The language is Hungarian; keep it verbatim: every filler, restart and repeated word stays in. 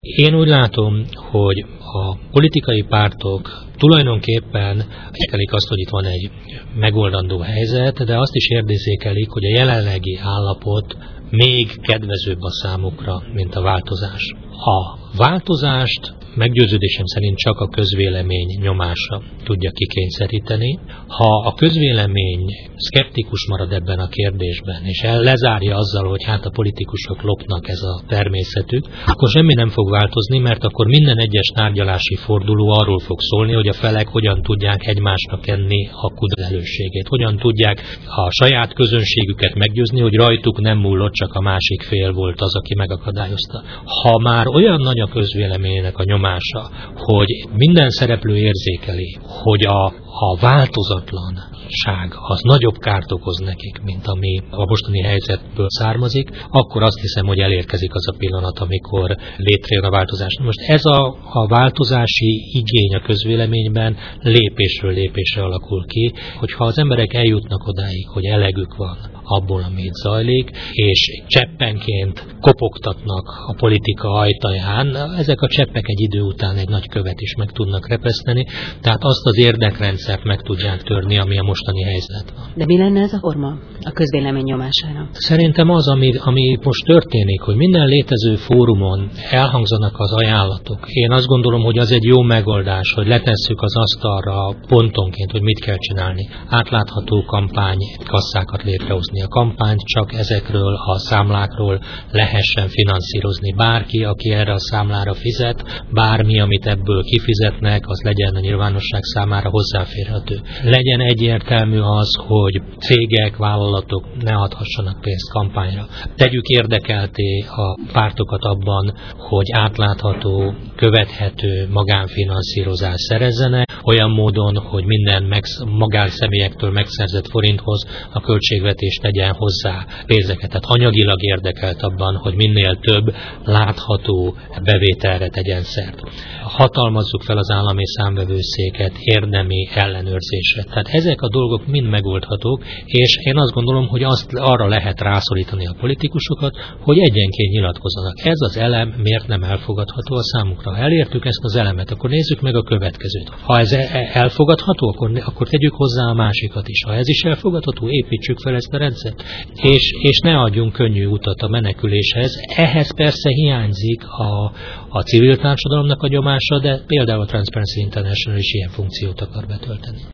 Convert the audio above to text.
Én úgy látom, hogy a politikai pártok tulajdonképpen érzékelik azt, hogy itt van egy megoldandó helyzet, de azt is érzékelik, hogy a jelenlegi állapot még kedvezőbb a számukra, mint a változás. A változást meggyőződésem szerint csak a közvélemény nyomása tudja kikényszeríteni. Ha a közvélemény szkeptikus marad ebben a kérdésben, és el lezárja azzal, hogy hát a politikusok lopnak, ez a természetük, akkor semmi nem fog változni, mert akkor minden egyes tárgyalási forduló arról fog szólni, hogy a felek hogyan tudják egymásnak enni a kudarcot, hogyan tudják a saját közönségüket meggyőzni, hogy rajtuk nem múlott, csak a másik fél volt az, aki megakadályozta. Ha már olyan nagy a közvéleménynek a nyomása, hogy minden szereplő érzékeli, hogy a, a változatlanság az nagyobb kárt okoz nekik, mint ami a mostani helyzetből származik, akkor azt hiszem, hogy elérkezik az a pillanat, amikor létrejön a változás. Most ez a, a változási igény a közvéleményben lépésről lépésre alakul ki, hogyha az emberek eljutnak odáig, hogy elegük van abból, amit zajlik, és cseppenként kopogtatnak a politika ajtaján, ezek a cseppek egy idő után egy nagy követ is meg tudnak repeszteni, tehát azt az érdekrendszert meg tudják törni, ami a mostani helyzet van. De mi lenne ez a forma a közvélemény nyomására? Szerintem az, ami, ami most történik, hogy minden létező fórumon elhangzanak az ajánlatok. Én azt gondolom, hogy az egy jó megoldás, hogy letesszük az asztalra pontonként, hogy mit kell csinálni. Átlátható kampány kasszákat létrehozni. A kampányt csak ezekről a számlákról lehessen finanszírozni. Bárki, aki erre a számlára fizet, bármi, amit ebből kifizetnek, az legyen a nyilvánosság számára hozzáférhető. Legyen egyértelmű az, hogy cégek, vállalatok ne adhassanak pénzt kampányra. Tegyük érdekelté a pártokat abban, hogy átlátható, követhető magánfinanszírozást szerezzenek, olyan módon, hogy minden megsz- magánszemélyektől megszerzett forinthoz a költségvetés tegyen hozzá pénzeket. Tehát anyagilag érdekelt abban, hogy minél több látható bevételre tegyen szert. Hatalmazzuk fel az állami számvevőszéket érdemi ellenőrzésre. Tehát ezek a dolgok mind megoldhatók, és én azt gondolom, hogy azt arra lehet rászorítani a politikusokat, hogy egyenként nyilatkozzanak. Ez az elem miért nem elfogadható a számukra? Ha elértük ezt az elemet, akkor nézzük meg a következőt. Ha ez elfogadható, akkor, akkor tegyük hozzá a másikat is. Ha ez is elfogadható, építsük fel ezt a rendszert. És, és ne adjunk könnyű utat a meneküléshez. Ehhez persze hiányzik a, a civil társadalomnak a nyomása, de például a Transparency International is ilyen funkciót akar betölteni.